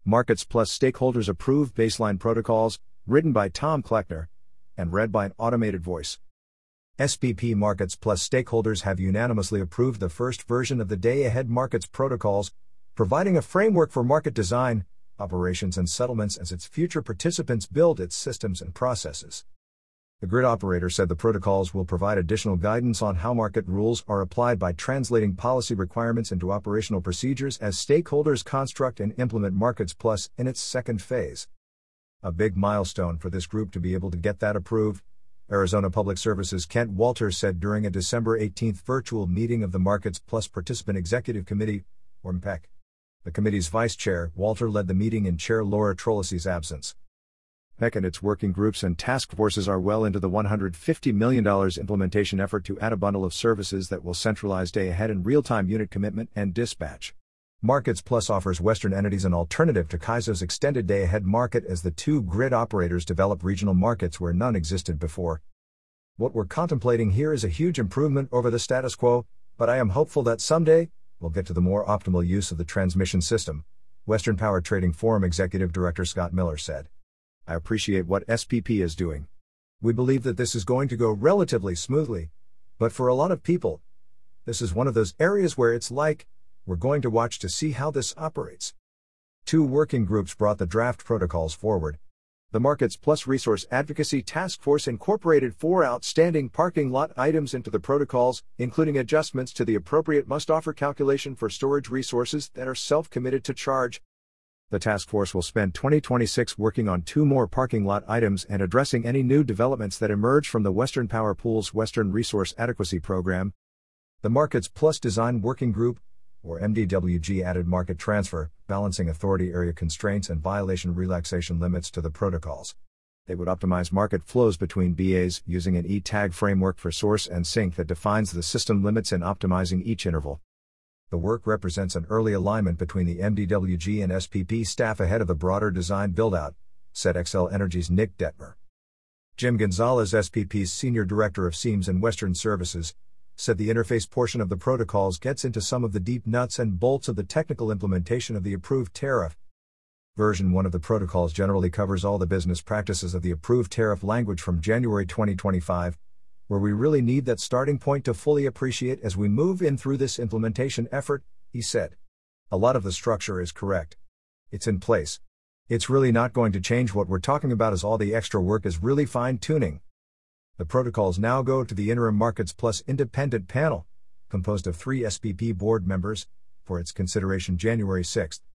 Markets Plus stakeholders approved baseline protocols, written by Tom Kleckner and read by an automated voice. SPP Markets Plus stakeholders have unanimously approved the first version of the day-ahead markets protocols, providing a framework for market design, operations and settlements as its future participants build its systems and processes. The grid operator said the protocols will provide additional guidance on how market rules are applied by translating policy requirements into operational procedures as stakeholders construct and implement Markets Plus in its second phase. A big milestone for this group to be able to get that approved, Arizona Public Service's Kent Walters said during a December 18 virtual meeting of the Markets Plus Participant Executive Committee, or MPEC. The committee's vice chair, Walter, led the meeting in Chair Laura Trolisi's absence. MPEC and its working groups and task forces are well into the $150 million implementation effort to add a bundle of services that will centralize day-ahead and real-time unit commitment and dispatch. Markets Plus offers Western entities an alternative to CAISO's extended day-ahead market as the two grid operators develop regional markets where none existed before. What we're contemplating here is a huge improvement over the status quo, but I am hopeful that someday, we'll get to the more optimal use of the transmission system, Western Power Trading Forum Executive Director Scott Miller said. I appreciate what SPP is doing. We believe that this is going to go relatively smoothly, but for a lot of people, this is one of those areas where it's like, we're going to watch to see how this operates. Two working groups brought the draft protocols forward. The Markets Plus Resource Advocacy Task Force incorporated 4 outstanding parking lot items into the protocols, including adjustments to the appropriate must-offer calculation for storage resources that are self-committed to charge. The task force will spend 2026 working on 2 more parking lot items and addressing any new developments that emerge from the Western Power Pool's Western Resource Adequacy Program. The Markets Plus Design Working Group, or MDWG, added market transfer, balancing authority area constraints and violation relaxation limits to the protocols. They would optimize market flows between BAs using an E-tag framework for source and sink that defines the system limits and optimizing each interval. The work represents an early alignment between the MDWG and SPP staff ahead of the broader design build-out, said Xcel Energy's Nick Detmer. Jim Gonzalez, SPP's Senior Director of SEAMS and Western Services, said the interface portion of the protocols gets into some of the deep nuts and bolts of the technical implementation of the approved tariff. Version 1 of the protocols generally covers all the business practices of the approved tariff language from January 2025, where we really need that starting point to fully appreciate as we move in through this implementation effort, he said. A lot of the structure is correct. It's in place. It's really not going to change. What we're talking about is all the extra work is really fine-tuning. The protocols now go to the Interim Markets Plus Independent Panel, composed of 3 SPP board members, for its consideration January 6.